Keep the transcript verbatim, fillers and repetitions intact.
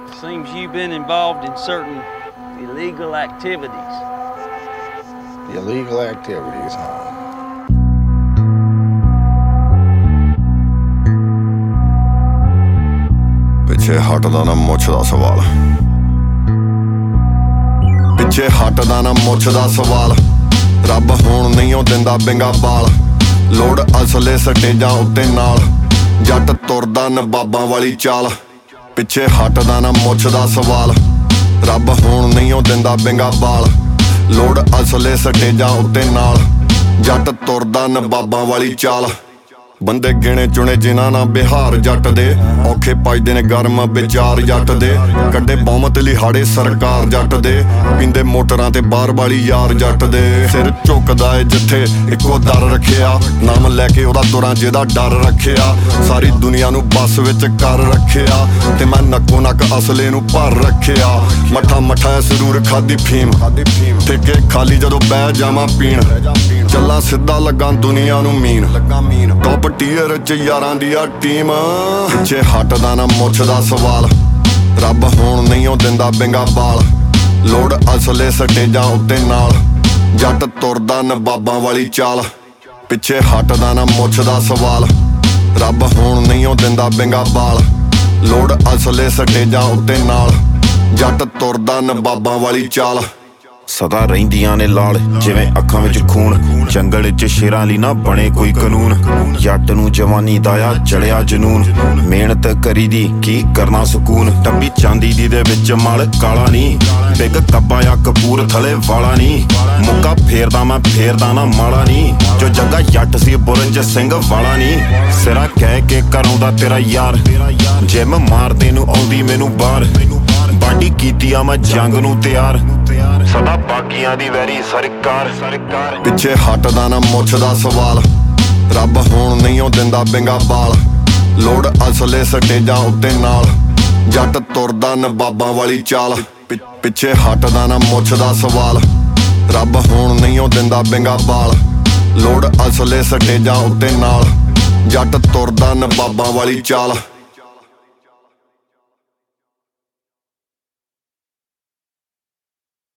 Seems you've been involved in certain illegal activities. Illegal activities, huh? ਪਿੱਛੇ ਹਟਦਾ ਨਾ ਮੁੱਛ ਦਾ ਸਵਾਲ ਪਿੱਛੇ ਹਟਦਾ ਨਾ ਮੁੱਛ ਦਾ ਸਵਾਲ ਰੱਬ ਹੁਣ ਨਹੀਂ ਉਹ ਦਿੰਦਾ ਬਿੰਗਾ ਬਾਲ ਲੋੜ ਅਸਲੇ ਸਟੇਜਾਂ ਉੱਤੇ ਨਾਲ ਜੱਟ ਤੁਰਦਾ ਨਵਾਬਾਂ ਵਾਲੀ ਚਾਲ ਪਿੱਛੇ ਹਟਦਾ ਨਾ ਮੁੱਛ ਦਾ ਸਵਾਲ ਰੱਬ ਹੁਣ ਨਹੀਂ ਉਹ ਦਿੰਦਾ ਬਿੰਗਾ ਬਾਲ ਲੋੜ ਅਸਲੇ ਸਟੇਜਾਂ ਉੱਤੇ ਨਾਲ ਜੱਟ ਤੁਰਦਾ ਨਵਾਬਾਂ ਵਾਲੀ ਚਾਲ ਬੰਦੇ ਗਿਣੇ ਚੁਣੇ ਜਿਨ੍ਹਾਂ ਨਾਲ ਬਿਹਾਰ ਜੱਟ ਦੇ ਔਖੇ ਪਜਦੇ ਨੇ ਗਰਮ ਵਿਚਾਰ ਜੱਟ ਦੇ ਕੱਢੇ ਬਹੁਮਤ ਲਿਹਾੜੇ ਸਰਕਾਰ ਜੱਟ ਦੇ ਪੀਂਦੇ ਮੋਟਰਾਂ ਤੇ ਬਾਹਰ ਵਾਲੀ ਯਾਰ ਜੱਟ ਦੇ ਸਿਰ ਝੁਕਦਾ ਏ ਜਿੱਥੇ ਇੱਕੋ ਦਰ ਰੱਖਿਆ ਨਾਮ ਲੈ ਕੇ ਉਹਦਾ ਦੁਰਾਂ ਜਿਹਦਾ ਡਰ ਰੱਖਿਆ ਸਾਰੀ ਦੁਨੀਆ ਨੂੰ ਬੱਸ ਵਿੱਚ ਕਰ ਰੱਖਿਆ ਤੇ ਮੈਂ ਨੱਕੋ ਨੱਕ ਅਸਲੇ ਨੂੰ ਭਰ ਰੱਖਿਆ ਮੱਠਾ ਮੱਠਾ ਸਰੂਰ ਖਾਦੀ ਫੀਮ ਠੇਕੇ ਖਾਲੀ ਜਦੋਂ ਬਹਿ ਜਾਵਾਂ ਪੀਣ ਚੱਲਾਂ ਸਿੱਧਾ ਲੱਗਾ ਦੁਨੀਆ ਨੂੰ ਮੀਨ ਟੌਪ ਟੀਅਰ ਚ ਯਾਰਾਂ ਦੀ ਆ ਟੀਮ ਪਿੱਛੇ ਹਟਦਾ ਨਾ ਮੁੱਛ ਦਾ ਸਵਾਲ ਰੱਬ ਹੁਣ ਨਹੀਂ ਉਹ ਦਿੰਦਾ ਬਿੰਗਾ ਬਾਲ ਲੋੜ ਅਸਲੇ ਸਟੇਜਾਂ ਉੱਤੇ ਨਾਲ ਜੱਟ ਤੁਰਦਾ ਨਵਾਬਾਂ ਵਾਲੀ ਚਾਲ ਪਿੱਛੇ ਹਟਦਾ ਨਾ ਮੁੱਛ ਦਾ ਸਵਾਲ ਰੱਬ ਹੁਣ ਨਹੀਂ ਉਹ ਦਿੰਦਾ ਬਿੰਗਾ ਬਾਲ ਲੋੜ ਅਸਲੇ ਸਟੇਜਾਂ ਉੱਤੇ ਨਾਲ ਜੱਟ ਤੁਰਦਾ ਨਵਾਬਾਂ ਵਾਲੀ ਚਾਲ ਸਦਾ ਰਹਿੰਦੀਆਂ ਨੇ ਲਾਲ ਜਿਵੇਂ ਅੱਖਾਂ ਵਿੱਚ ਖੂਨ ਜੰਗਲ 'ਚ ਸ਼ੇਰਾਂ ਲਈ ਨਾ ਬਣੇ ਕੋਈ ਕਾਨੂੰਨ ਜੱਟ ਨੂੰ ਜਵਾਨੀ ਦਾ ਆ ਚੜਿਆ ਜਨੂਨ ਮਿਹਨਤ ਕਰੀ ਦੀ ਕੀ ਕਰਨਾ ਸਕੂਨ ਟੱਬੀ ਚਾਂਦੀ ਦੀ ਦੇ ਵਿੱਚ ਮਲ ਕਾਲਾ ਨਹੀਂ ਬਿਗ ਕੱਬਾ ਆ ਕਪੂਰ ਥਲੇ ਵਾਲਾ ਨਹੀਂ ਮੁੱਕਾ ਫੇਰਦਾ ਮੈਂ ਫੇਰਦਾ ਨਾ ਮਾਲਾ ਨਹੀਂ ਜੋ ਜੱਗਾ ਜੱਟ ਸੀ ਬੁਰੰਜ ਸਿੰਘ ਵਾਲਾ ਨਹੀਂ ਸਿਰਾ ਕਹਿ ਕੇ ਕਰਾਉਂਦਾ ਤੇਰਾ ਯਾਰ ਜਿਮ ਮਾਰਦੇ ਨੂੰ ਆਉਂਦੀ ਮੈਨੂੰ ਬਾਹਰ ਬਾਡੀ ਕੀਤੀ ਆ ਮੈਂ ਜੰਗ ਨੂੰ ਤਿਆਰ ਸਦਾ ਬਾਕੀਆਂ ਦੀ ਵੈਰੀ ਸਰਕਾਰ ਸਰਕਾਰ ਪਿੱਛੇ ਹਟਦਾ ਨਾ ਮੁੱਛ ਦਾ ਸਵਾਲ ਰੱਬ ਹੁਣ ਨਹੀਂ ਉਹ ਦਿੰਦਾ ਬਿੰਗਾ ਬਾਲ ਲੋੜ ਅਸਲੇ ਸਟੇਜਾਂ ਉੱਤੇ ਨਾਲ ਜੱਟ ਤੁਰਦਾ ਨਵਾਬਾਂ ਵਾਲੀ ਚਾਲ ਪਿੱਛੇ ਹਟਦਾ ਨਾ ਮੁੱਛ ਦਾ ਸਵਾਲ ਰੱਬ ਹੁਣ ਨਹੀਂ ਉਹ ਦਿੰਦਾ ਬਿੰਗਾ ਬਾਲ ਲੋੜ ਅਸਲੇ ਸਟੇਜਾਂ ਉੱਤੇ ਨਾਲ ਜੱਟ ਤੁਰਦਾ ਨਵਾਬਾਂ ਵਾਲੀ ਚਾਲ